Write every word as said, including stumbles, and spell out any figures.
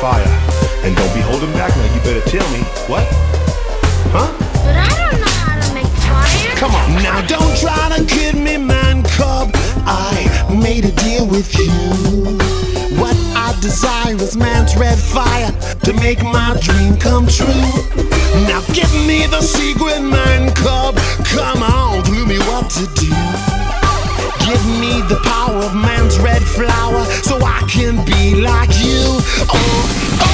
fire. And don't be holding back now, you better tell me. What? Huh? But I don't know how to make fire. Come on. Now don't try to kid me, man cub. I made a deal with you. What I desire is man's red fire to make my dream come true. Now give me the secret, man cub. Come on, tell me what to do. Give me the power of man's red flower so I can be like you. Oh, oh.